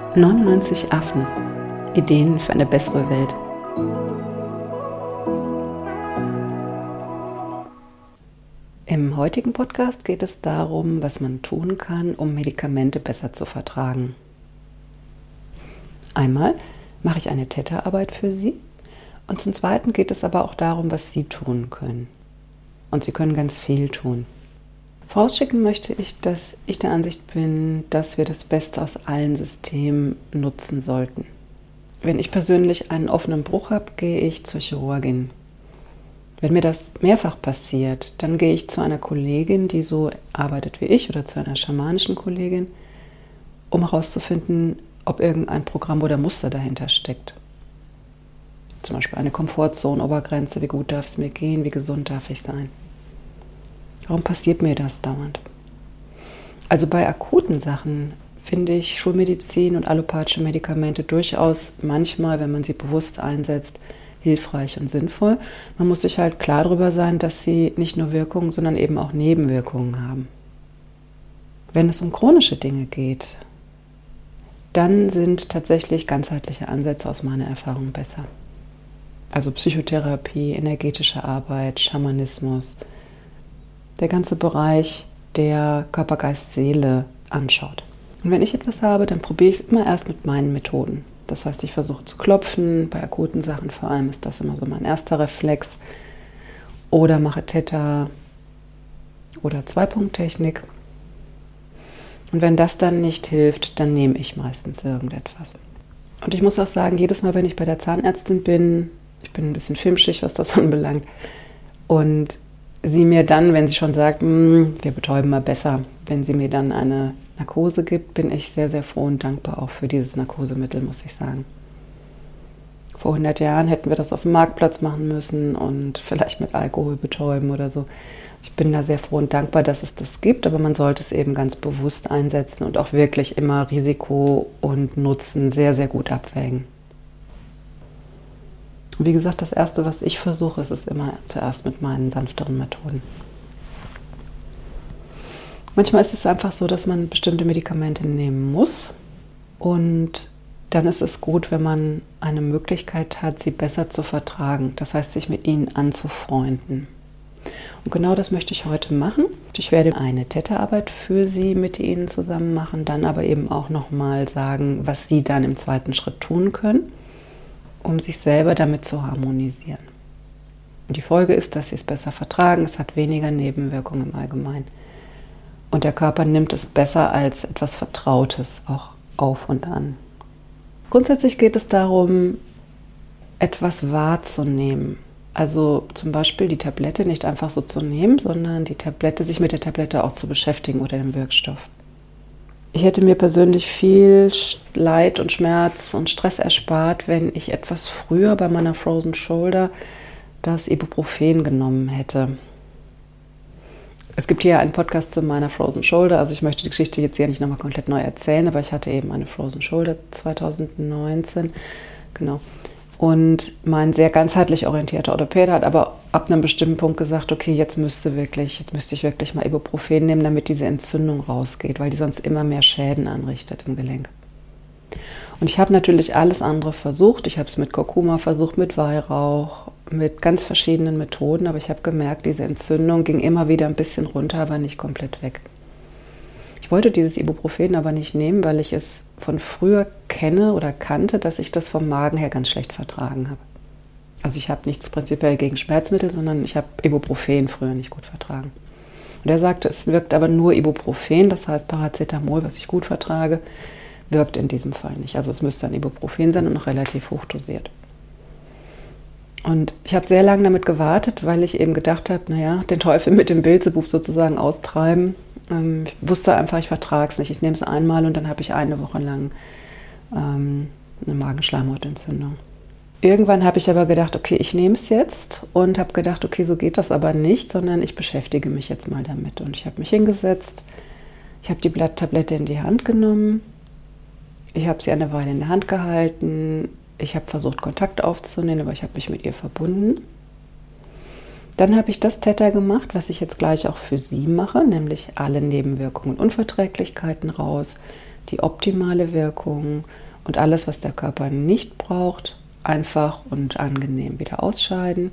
99 Affen. Ideen für eine bessere Welt. Im heutigen Podcast geht es darum, was man tun kann, um Medikamente besser zu vertragen. Einmal mache ich eine Theta-Arbeit für Sie und zum Zweiten geht es aber auch darum, was Sie tun können. Und Sie können ganz viel tun. Vorausschicken möchte ich, dass ich der Ansicht bin, dass wir das Beste aus allen Systemen nutzen sollten. Wenn ich persönlich einen offenen Bruch habe, gehe ich zur Chirurgin. Wenn mir das mehrfach passiert, dann gehe ich zu einer Kollegin, die so arbeitet wie ich, oder zu einer schamanischen Kollegin, um herauszufinden, ob irgendein Programm oder Muster dahinter steckt. Zum Beispiel eine Komfortzone-Obergrenze, wie gut darf es mir gehen, wie gesund darf ich sein. Warum passiert mir das dauernd? Also bei akuten Sachen finde ich Schulmedizin und allopathische Medikamente durchaus manchmal, wenn man sie bewusst einsetzt, hilfreich und sinnvoll. Man muss sich halt klar darüber sein, dass sie nicht nur Wirkungen, sondern eben auch Nebenwirkungen haben. Wenn es um chronische Dinge geht, dann sind tatsächlich ganzheitliche Ansätze aus meiner Erfahrung besser. Also Psychotherapie, energetische Arbeit, Schamanismus, der ganze Bereich, der Körper, Geist, Seele anschaut. Und wenn ich etwas habe, dann probiere ich es immer erst mit meinen Methoden. Das heißt, ich versuche zu klopfen, bei akuten Sachen vor allem ist das immer so mein erster Reflex. Oder mache Theta oder Zwei-Punkt-Technik. Und wenn das dann nicht hilft, dann nehme ich meistens irgendetwas. Und ich muss auch sagen, jedes Mal, wenn ich bei der Zahnärztin bin, ich bin ein bisschen filmschig, was das anbelangt, und sie mir dann, wenn sie schon sagt, wir betäuben mal besser, wenn sie mir dann eine Narkose gibt, bin ich sehr, sehr froh und dankbar auch für dieses Narkosemittel, muss ich sagen. Vor 100 Jahren hätten wir das auf dem Marktplatz machen müssen und vielleicht mit Alkohol betäuben oder so. Ich bin da sehr froh und dankbar, dass es das gibt, aber man sollte es eben ganz bewusst einsetzen und auch wirklich immer Risiko und Nutzen sehr, sehr gut abwägen. Wie gesagt, das Erste, was ich versuche, ist es immer zuerst mit meinen sanfteren Methoden. Manchmal ist es einfach so, dass man bestimmte Medikamente nehmen muss und dann ist es gut, wenn man eine Möglichkeit hat, sie besser zu vertragen. Das heißt, sich mit ihnen anzufreunden. Und genau das möchte ich heute machen. Ich werde eine Theta-Arbeit für Sie mit Ihnen zusammen machen, dann aber eben auch nochmal sagen, was Sie dann im zweiten Schritt tun können, um sich selber damit zu harmonisieren. Und die Folge ist, dass Sie es besser vertragen, es hat weniger Nebenwirkungen im Allgemeinen. Und der Körper nimmt es besser als etwas Vertrautes auch auf und an. Grundsätzlich geht es darum, etwas wahrzunehmen. Also zum Beispiel die Tablette nicht einfach so zu nehmen, sondern sich mit der Tablette auch zu beschäftigen oder dem Wirkstoff. Ich hätte mir persönlich viel Leid und Schmerz und Stress erspart, wenn ich etwas früher bei meiner Frozen Shoulder das Ibuprofen genommen hätte. Es gibt hier einen Podcast zu meiner Frozen Shoulder, also ich möchte die Geschichte jetzt hier nicht nochmal komplett neu erzählen, aber ich hatte eben eine Frozen Shoulder 2019, genau. Und mein sehr ganzheitlich orientierter Orthopäde hat aber ab einem bestimmten Punkt gesagt, okay, jetzt müsste ich wirklich mal Ibuprofen nehmen, damit diese Entzündung rausgeht, weil die sonst immer mehr Schäden anrichtet im Gelenk. Und ich habe natürlich alles andere versucht. Ich habe es mit Kurkuma versucht, mit Weihrauch, mit ganz verschiedenen Methoden, aber ich habe gemerkt, diese Entzündung ging immer wieder ein bisschen runter, aber nicht komplett weg. Ich wollte dieses Ibuprofen aber nicht nehmen, weil ich es von früher kenne oder kannte, dass ich das vom Magen her ganz schlecht vertragen habe. Also ich habe nichts prinzipiell gegen Schmerzmittel, sondern ich habe Ibuprofen früher nicht gut vertragen. Und er sagte, es wirkt aber nur Ibuprofen, das heißt Paracetamol, was ich gut vertrage, wirkt in diesem Fall nicht. Also es müsste ein Ibuprofen sein und noch relativ hoch dosiert. Und ich habe sehr lange damit gewartet, weil ich eben gedacht habe, den Teufel mit dem Beelzebub sozusagen austreiben. Ich wusste einfach, ich vertrage es nicht. Ich nehme es einmal und dann habe ich eine Woche lang eine Magenschleimhautentzündung. Irgendwann habe ich aber gedacht, okay, ich nehme es jetzt und habe gedacht, okay, so geht das aber nicht, sondern ich beschäftige mich jetzt mal damit. Und ich habe mich hingesetzt, ich habe die Tablette in die Hand genommen, ich habe sie eine Weile in der Hand gehalten, ich habe versucht, Kontakt aufzunehmen, aber ich habe mich mit ihr verbunden. Dann habe ich das Theta gemacht, was ich jetzt gleich auch für sie mache, nämlich alle Nebenwirkungen und Unverträglichkeiten raus, die optimale Wirkung und alles, was der Körper nicht braucht, einfach und angenehm wieder ausscheiden.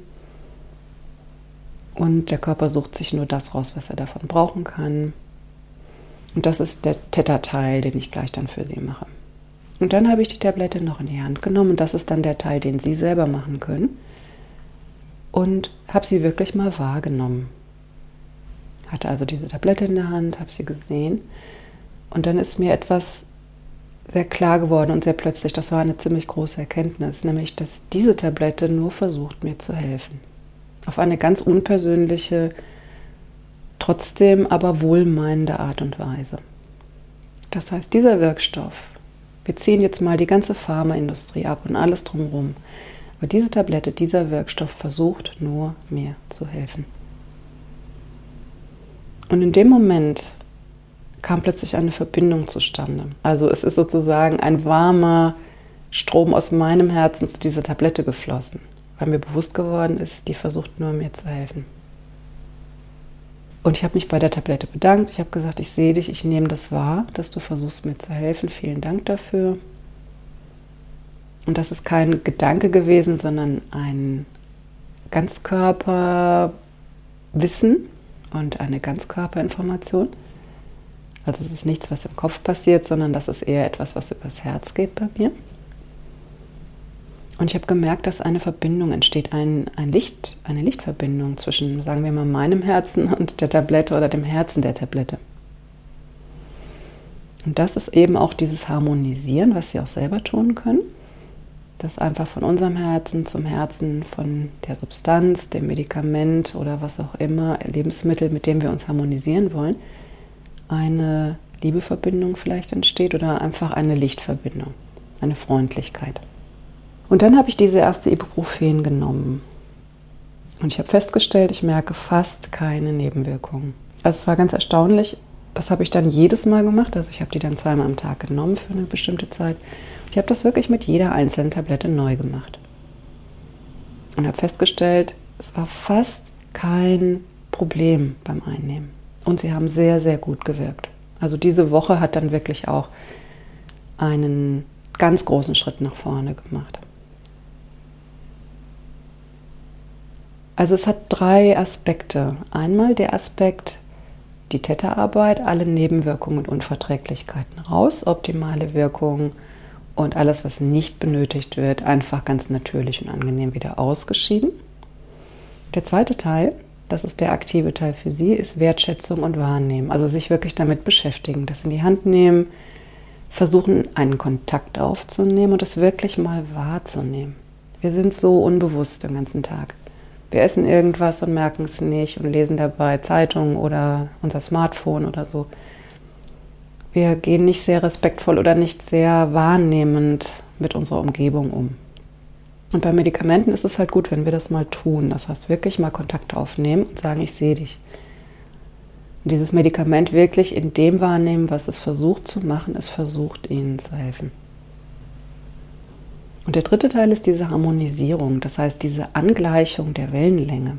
Und der Körper sucht sich nur das raus, was er davon brauchen kann. Und das ist der Theta-Teil, den ich gleich dann für sie mache. Und dann habe ich die Tablette noch in die Hand genommen und das ist dann der Teil, den sie selber machen können. Und habe sie wirklich mal wahrgenommen. Hatte also diese Tablette in der Hand, habe sie gesehen. Und dann ist mir etwas sehr klar geworden und sehr plötzlich, das war eine ziemlich große Erkenntnis, nämlich, dass diese Tablette nur versucht, mir zu helfen. Auf eine ganz unpersönliche, trotzdem aber wohlmeinende Art und Weise. Das heißt, dieser Wirkstoff, wir ziehen jetzt mal die ganze Pharmaindustrie ab und alles drumherum, aber diese Tablette, dieser Wirkstoff versucht nur, mir zu helfen. Und in dem Moment kam plötzlich eine Verbindung zustande. Also es ist sozusagen ein warmer Strom aus meinem Herzen zu dieser Tablette geflossen, weil mir bewusst geworden ist, die versucht nur, mir zu helfen. Und ich habe mich bei der Tablette bedankt. Ich habe gesagt, ich sehe dich, ich nehme das wahr, dass du versuchst, mir zu helfen. Vielen Dank dafür. Und das ist kein Gedanke gewesen, sondern ein Ganzkörperwissen und eine Ganzkörperinformation. Also es ist nichts, was im Kopf passiert, sondern das ist eher etwas, was übers Herz geht bei mir. Und ich habe gemerkt, dass eine Verbindung entsteht, eine Lichtverbindung zwischen, sagen wir mal, meinem Herzen und der Tablette oder dem Herzen der Tablette. Und das ist eben auch dieses Harmonisieren, was Sie auch selber tun können. Das einfach von unserem Herzen zum Herzen von der Substanz, dem Medikament oder was auch immer, Lebensmittel, mit dem wir uns harmonisieren wollen, eine Liebeverbindung vielleicht entsteht oder einfach eine Lichtverbindung, eine Freundlichkeit. Und dann habe ich diese erste Ibuprofen genommen. Und ich habe festgestellt, ich merke fast keine Nebenwirkungen. Also es war ganz erstaunlich. Das habe ich dann jedes Mal gemacht. Also ich habe die dann 2-mal am Tag genommen für eine bestimmte Zeit. Ich habe das wirklich mit jeder einzelnen Tablette neu gemacht. Und habe festgestellt, es war fast kein Problem beim Einnehmen. Und sie haben sehr, sehr gut gewirkt. Also diese Woche hat dann wirklich auch einen ganz großen Schritt nach vorne gemacht. Also es hat 3 Aspekte. Einmal der Aspekt, die Theta-Arbeit, alle Nebenwirkungen und Unverträglichkeiten raus, optimale Wirkung und alles, was nicht benötigt wird, einfach ganz natürlich und angenehm wieder ausgeschieden. Der zweite Teil, das ist der aktive Teil für Sie, ist Wertschätzung und Wahrnehmen. Also sich wirklich damit beschäftigen, das in die Hand nehmen, versuchen, einen Kontakt aufzunehmen und das wirklich mal wahrzunehmen. Wir sind so unbewusst den ganzen Tag. Wir essen irgendwas und merken es nicht und lesen dabei Zeitungen oder unser Smartphone oder so. Wir gehen nicht sehr respektvoll oder nicht sehr wahrnehmend mit unserer Umgebung um. Und bei Medikamenten ist es halt gut, wenn wir das mal tun. Das heißt, wirklich mal Kontakt aufnehmen und sagen, ich sehe dich. Und dieses Medikament wirklich in dem wahrnehmen, was es versucht zu machen, es versucht, Ihnen zu helfen. Und der dritte Teil ist diese Harmonisierung, das heißt diese Angleichung der Wellenlänge.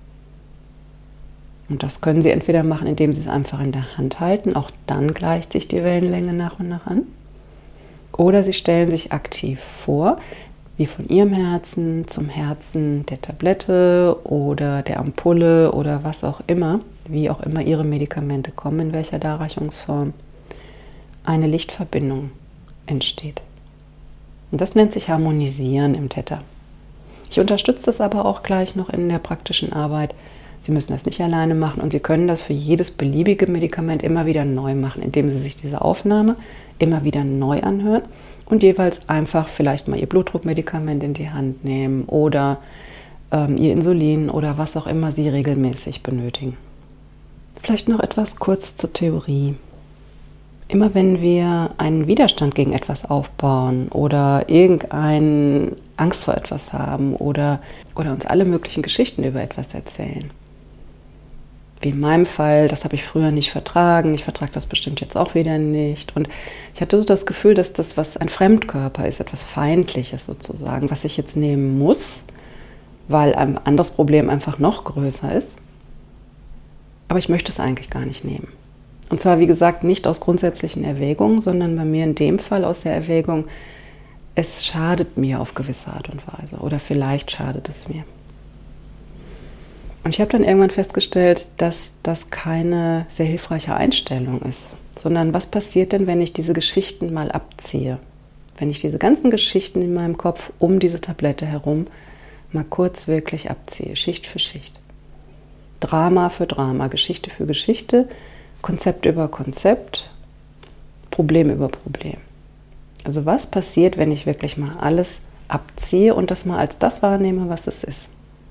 Und das können Sie entweder machen, indem Sie es einfach in der Hand halten, auch dann gleicht sich die Wellenlänge nach und nach an. Oder Sie stellen sich aktiv vor, wie von Ihrem Herzen zum Herzen der Tablette oder der Ampulle oder was auch immer, wie auch immer Ihre Medikamente kommen, in welcher Darreichungsform, eine Lichtverbindung entsteht. Und das nennt sich Harmonisieren im Theta. Ich unterstütze das aber auch gleich noch in der praktischen Arbeit. Sie müssen das nicht alleine machen und Sie können das für jedes beliebige Medikament immer wieder neu machen, indem Sie sich diese Aufnahme immer wieder neu anhören und jeweils einfach vielleicht mal Ihr Blutdruckmedikament in die Hand nehmen oder Ihr Insulin oder was auch immer Sie regelmäßig benötigen. Vielleicht noch etwas kurz zur Theorie. Immer wenn wir einen Widerstand gegen etwas aufbauen oder irgendeine Angst vor etwas haben oder uns alle möglichen Geschichten über etwas erzählen, wie in meinem Fall, das habe ich früher nicht vertragen, ich vertrage das bestimmt jetzt auch wieder nicht. Und ich hatte so das Gefühl, dass das, was ein Fremdkörper ist, etwas Feindliches sozusagen, was ich jetzt nehmen muss, weil ein anderes Problem einfach noch größer ist. Aber ich möchte es eigentlich gar nicht nehmen. Und zwar, wie gesagt, nicht aus grundsätzlichen Erwägungen, sondern bei mir in dem Fall aus der Erwägung, es schadet mir auf gewisse Art und Weise oder vielleicht schadet es mir. Und ich habe dann irgendwann festgestellt, dass das keine sehr hilfreiche Einstellung ist, sondern was passiert denn, wenn ich diese Geschichten mal abziehe? Wenn ich diese ganzen Geschichten in meinem Kopf um diese Tablette herum mal kurz wirklich abziehe, Schicht für Schicht. Drama für Drama, Geschichte für Geschichte, Konzept über Konzept, Problem über Problem. Also was passiert, wenn ich wirklich mal alles abziehe und das mal als das wahrnehme, was es ist?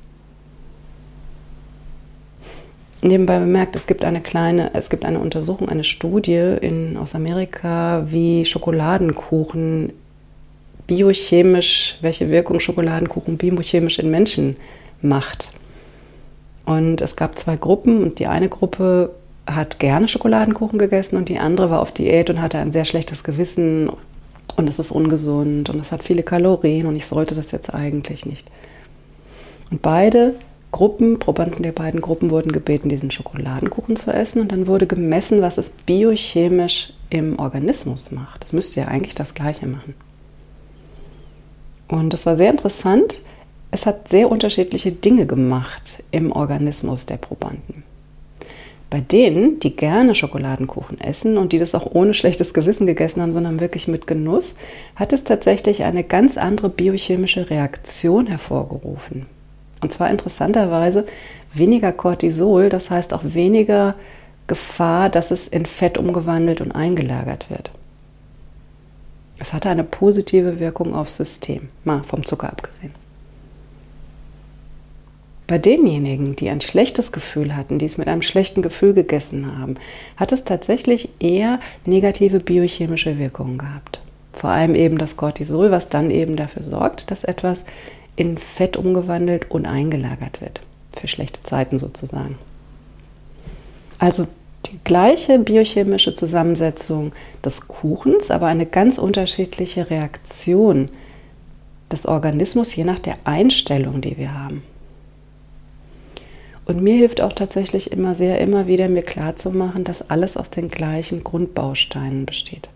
Nebenbei bemerkt, es gibt eine Untersuchung, eine Studie aus Amerika, wie Schokoladenkuchen welche Wirkung Schokoladenkuchen biochemisch in Menschen macht. Und es gab 2 Gruppen und die eine Gruppe hat gerne Schokoladenkuchen gegessen und die andere war auf Diät und hatte ein sehr schlechtes Gewissen und es ist ungesund und es hat viele Kalorien und ich sollte das jetzt eigentlich nicht. Und Probanden der beiden Gruppen wurden gebeten, diesen Schokoladenkuchen zu essen und dann wurde gemessen, was es biochemisch im Organismus macht. Das müsste ja eigentlich das Gleiche machen. Und das war sehr interessant. Es hat sehr unterschiedliche Dinge gemacht im Organismus der Probanden. Bei denen, die gerne Schokoladenkuchen essen und die das auch ohne schlechtes Gewissen gegessen haben, sondern wirklich mit Genuss, hat es tatsächlich eine ganz andere biochemische Reaktion hervorgerufen. Und zwar interessanterweise weniger Cortisol, das heißt auch weniger Gefahr, dass es in Fett umgewandelt und eingelagert wird. Es hatte eine positive Wirkung aufs System, mal vom Zucker abgesehen. Bei denjenigen, die ein schlechtes Gefühl hatten, die es mit einem schlechten Gefühl gegessen haben, hat es tatsächlich eher negative biochemische Wirkungen gehabt. Vor allem eben das Cortisol, was dann eben dafür sorgt, dass etwas in Fett umgewandelt und eingelagert wird. Für schlechte Zeiten sozusagen. Also die gleiche biochemische Zusammensetzung des Kuchens, aber eine ganz unterschiedliche Reaktion des Organismus, je nach der Einstellung, die wir haben. Und mir hilft auch tatsächlich immer wieder mir klarzumachen, dass alles aus den gleichen Grundbausteinen besteht.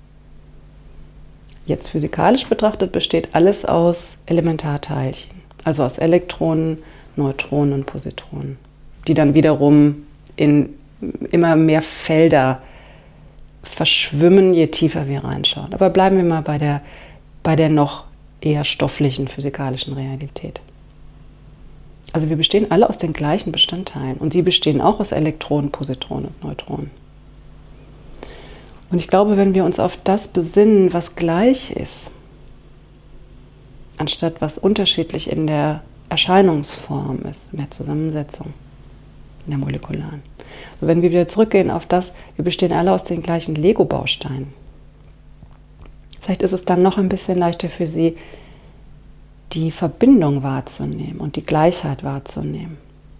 Jetzt physikalisch betrachtet besteht alles aus Elementarteilchen, also aus Elektronen, Neutronen und Positronen, die dann wiederum in immer mehr Felder verschwimmen, je tiefer wir reinschauen. Aber bleiben wir mal bei der noch eher stofflichen physikalischen Realität. Also wir bestehen alle aus den gleichen Bestandteilen und sie bestehen auch aus Elektronen, Positronen und Neutronen. Und ich glaube, wenn wir uns auf das besinnen, was gleich ist, anstatt was unterschiedlich in der Erscheinungsform ist, in der Zusammensetzung, in der molekularen. Also wenn wir wieder zurückgehen auf das, wir bestehen alle aus den gleichen Lego-Bausteinen. Vielleicht ist es dann noch ein bisschen leichter für Sie, die Verbindung wahrzunehmen und die Gleichheit wahrzunehmen.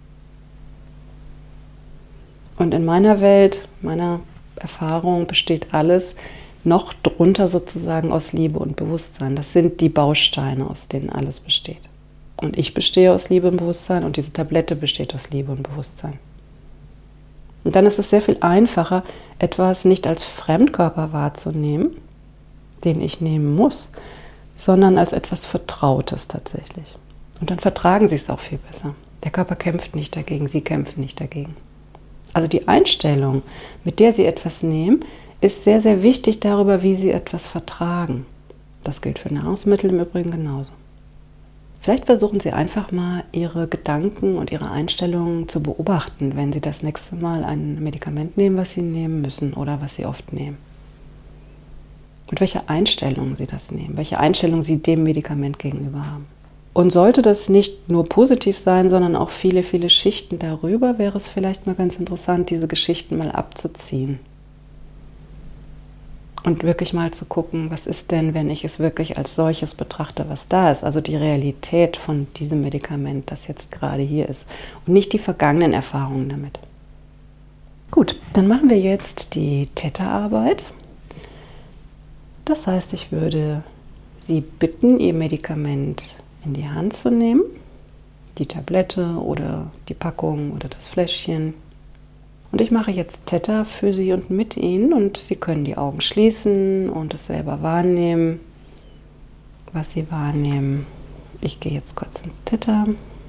Und in meiner Welt, meiner Erfahrung besteht alles noch drunter sozusagen aus Liebe und Bewusstsein. Das sind die Bausteine, aus denen alles besteht. Und ich bestehe aus Liebe und Bewusstsein und diese Tablette besteht aus Liebe und Bewusstsein. Und dann ist es sehr viel einfacher, etwas nicht als Fremdkörper wahrzunehmen, den ich nehmen muss, sondern als etwas Vertrautes tatsächlich. Und dann vertragen sie es auch viel besser. Der Körper kämpft nicht dagegen, sie kämpfen nicht dagegen. Also die Einstellung, mit der Sie etwas nehmen, ist sehr, sehr wichtig darüber, wie Sie etwas vertragen. Das gilt für Nahrungsmittel im Übrigen genauso. Vielleicht versuchen Sie einfach mal, Ihre Gedanken und Ihre Einstellungen zu beobachten, wenn Sie das nächste Mal ein Medikament nehmen, was Sie nehmen müssen oder was Sie oft nehmen. Und welche Einstellung Sie das nehmen, welche Einstellung Sie dem Medikament gegenüber haben. Und sollte das nicht nur positiv sein, sondern auch viele, viele Schichten darüber, wäre es vielleicht mal ganz interessant, diese Geschichten mal abzuziehen. Und wirklich mal zu gucken, was ist denn, wenn ich es wirklich als solches betrachte, was da ist. Also die Realität von diesem Medikament, das jetzt gerade hier ist. Und nicht die vergangenen Erfahrungen damit. Gut, dann machen wir jetzt die Theta-Arbeit. Das heißt, ich würde Sie bitten, Ihr Medikament in die Hand zu nehmen die Tablette oder die Packung oder das Fläschchen. Und ich mache jetzt Theta für Sie und mit Ihnen und Sie können die Augen schließen und es selber wahrnehmen, was Sie wahrnehmen. Ich gehe jetzt kurz ins Theta.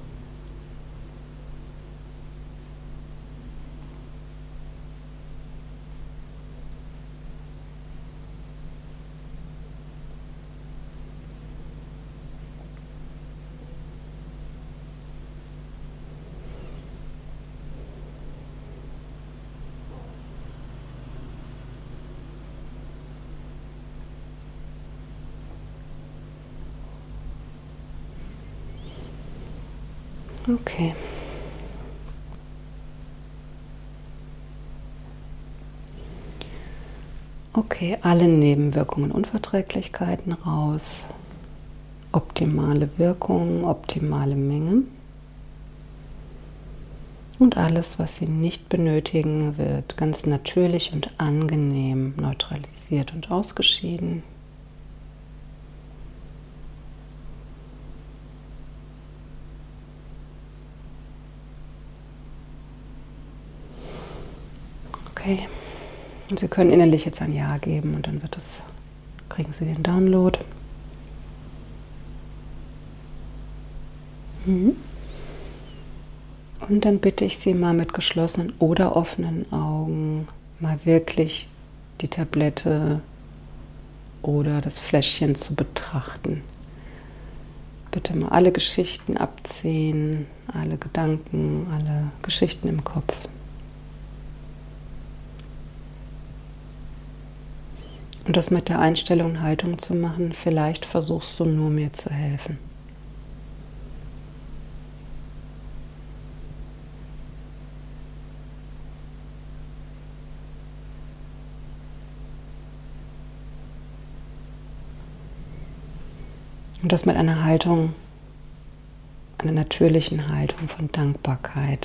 Okay. Okay, alle Nebenwirkungen, Unverträglichkeiten raus. Optimale Wirkung, optimale Menge. Und alles, was Sie nicht benötigen, wird ganz natürlich und angenehm neutralisiert und ausgeschieden. Okay. Und Sie können innerlich jetzt ein Ja geben und dann kriegen Sie den Download. Und dann bitte ich Sie mal mit geschlossenen oder offenen Augen mal wirklich die Tablette oder das Fläschchen zu betrachten. Bitte mal alle Geschichten abziehen, alle Gedanken, alle Geschichten im Kopf. Und das mit der Einstellung und Haltung zu machen, vielleicht versuchst du nur mir zu helfen. Und das mit einer Haltung, einer natürlichen Haltung von Dankbarkeit,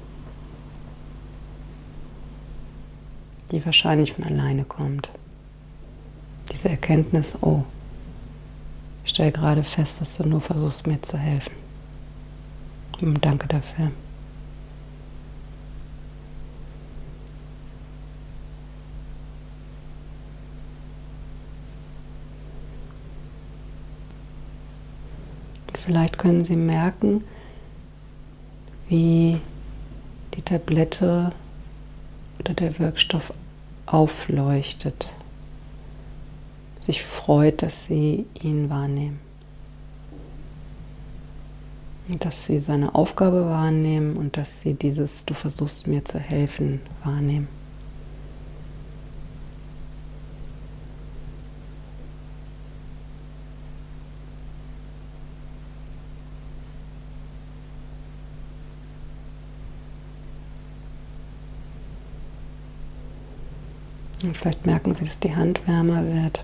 die wahrscheinlich von alleine kommt. Diese Erkenntnis, oh, ich stelle gerade fest, dass du nur versuchst, mir zu helfen. Und danke dafür. Und vielleicht können Sie merken, wie die Tablette oder der Wirkstoff aufleuchtet. Sich freut, dass Sie ihn wahrnehmen. Und dass Sie seine Aufgabe wahrnehmen und dass Sie dieses "Du versuchst mir zu helfen" wahrnehmen. Und vielleicht merken Sie, dass die Hand wärmer wird.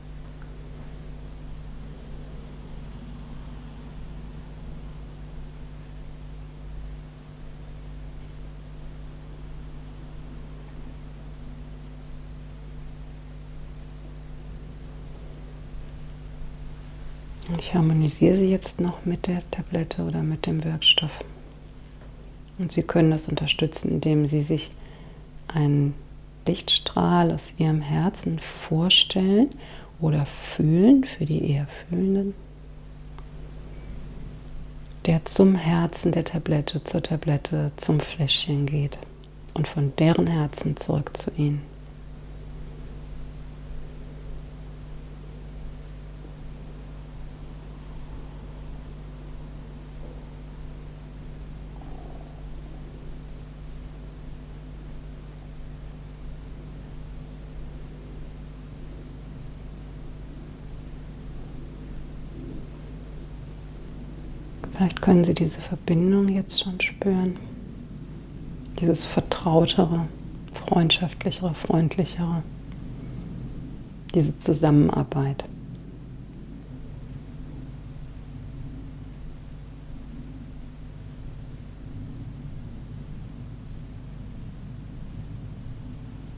Und ich harmonisiere sie jetzt noch mit der Tablette oder mit dem Wirkstoff. Und Sie können das unterstützen, indem Sie sich einen Lichtstrahl aus Ihrem Herzen vorstellen oder fühlen, für die eher Fühlenden, der zum Herzen der Tablette, zur Tablette, zum Fläschchen geht und von deren Herzen zurück zu Ihnen. Vielleicht können Sie diese Verbindung jetzt schon spüren. Dieses vertrautere, freundschaftlichere, freundlichere. Diese Zusammenarbeit.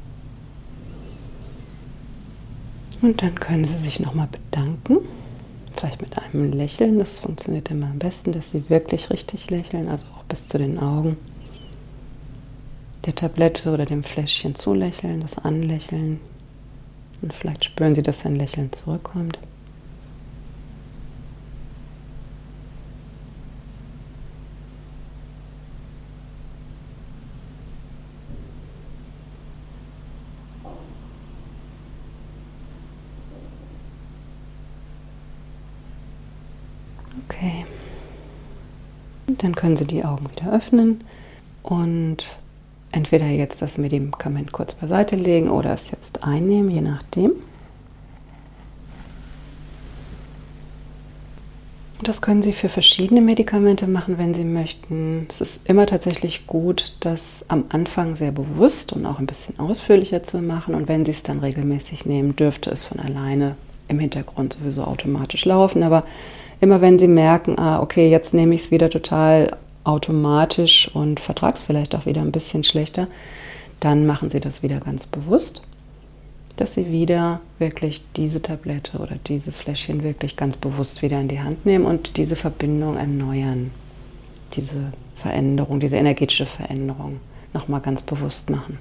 Und dann können Sie sich nochmal bedanken vielleicht mit einem Lächeln. Das funktioniert immer am besten, dass Sie wirklich richtig lächeln, also auch bis zu den Augen. Der Tablette oder dem Fläschchen zulächeln, das anlächeln. Und vielleicht spüren Sie, dass ein Lächeln zurückkommt. Okay. Dann können Sie die Augen wieder öffnen und entweder jetzt das Medikament kurz beiseite legen oder es jetzt einnehmen, je nachdem. Das können Sie für verschiedene Medikamente machen, wenn Sie möchten. Es ist immer tatsächlich gut, das am Anfang sehr bewusst und auch ein bisschen ausführlicher zu machen. Und wenn Sie es dann regelmäßig nehmen, dürfte es von alleine im Hintergrund sowieso automatisch laufen. Aber immer wenn Sie merken, okay, jetzt nehme ich es wieder total automatisch und vertrage es vielleicht auch wieder ein bisschen schlechter, dann machen Sie das wieder ganz bewusst, dass Sie wieder wirklich diese Tablette oder dieses Fläschchen wirklich ganz bewusst wieder in die Hand nehmen und diese Verbindung erneuern, diese Veränderung, diese energetische Veränderung nochmal ganz bewusst machen.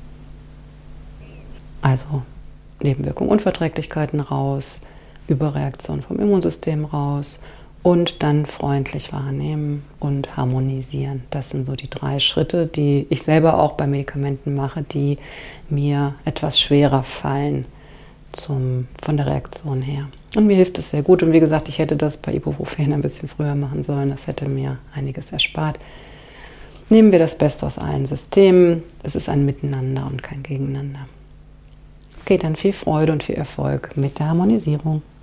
Also Nebenwirkungen, Unverträglichkeiten raus, Überreaktion vom Immunsystem raus und dann freundlich wahrnehmen und harmonisieren. Das sind so die 3 Schritte, die ich selber auch bei Medikamenten mache, die mir etwas schwerer fallen von der Reaktion her. Und mir hilft es sehr gut. Und wie gesagt, ich hätte das bei Ibuprofen ein bisschen früher machen sollen. Das hätte mir einiges erspart. Nehmen wir das Beste aus allen Systemen. Es ist ein Miteinander und kein Gegeneinander. Okay, dann viel Freude und viel Erfolg mit der Harmonisierung.